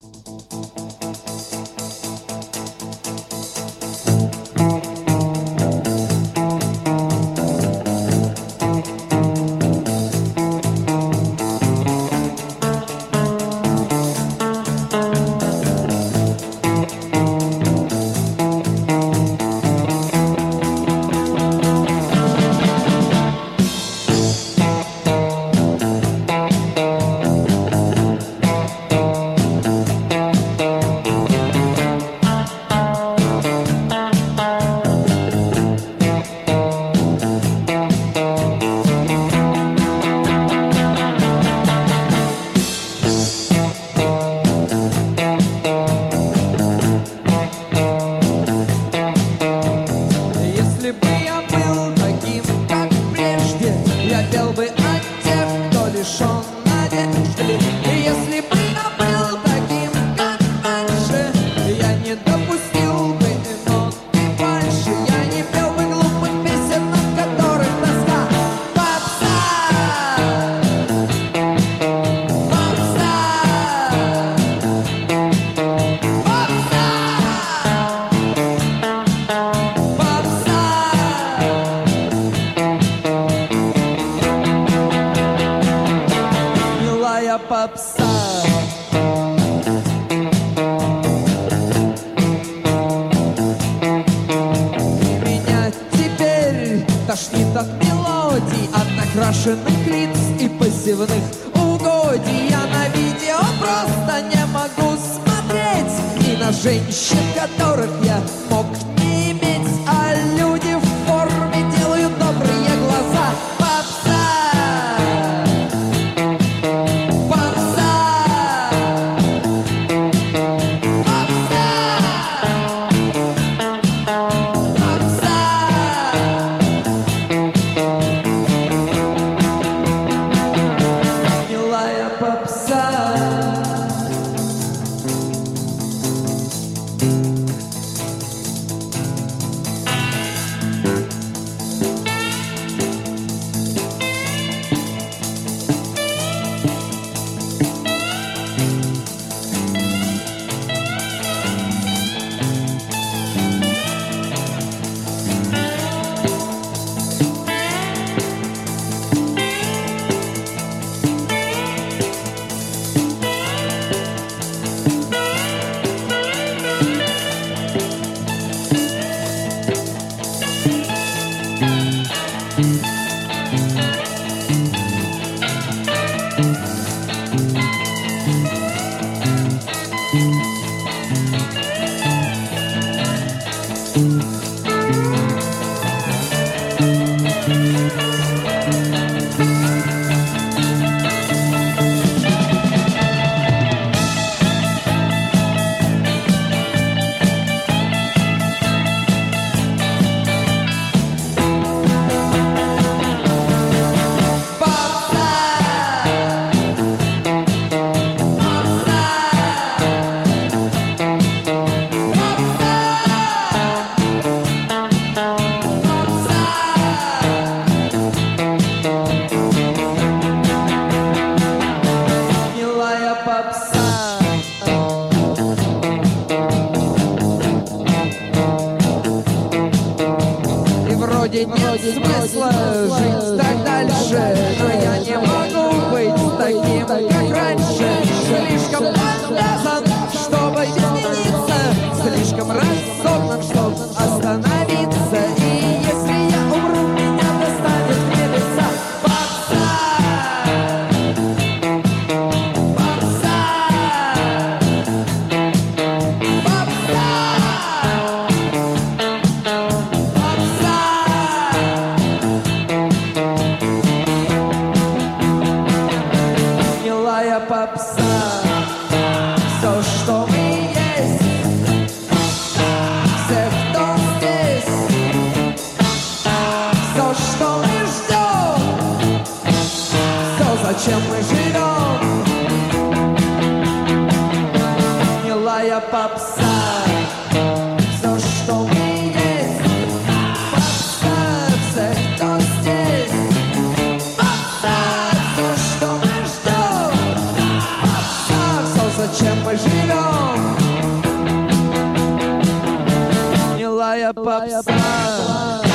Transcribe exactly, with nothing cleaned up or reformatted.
Накрашенных лиц и пассивных угодий. Я на видео просто не могу смотреть ни на женщин, которых я мог не иметь, а люди в форме делают добрые глаза. Попса! Попса! Попса! Попса! Милая попса. Вроде нет смысла жить так дальше, но я не могу быть таким, как раньше. Слишком подвязан, чтобы измениться, слишком разогнан, чтобы остановиться. И если я умру, меня достанет в небеса. Попса! Попса! Попса! Милая попса, все, что мы есть, все, кто здесь, все, что мы ждем, все, зачем мы живем. Милая попса, все, что мы есть, попса, все, кто здесь, попса, все, что мы ждем. Зачем мы живем. Милая попса.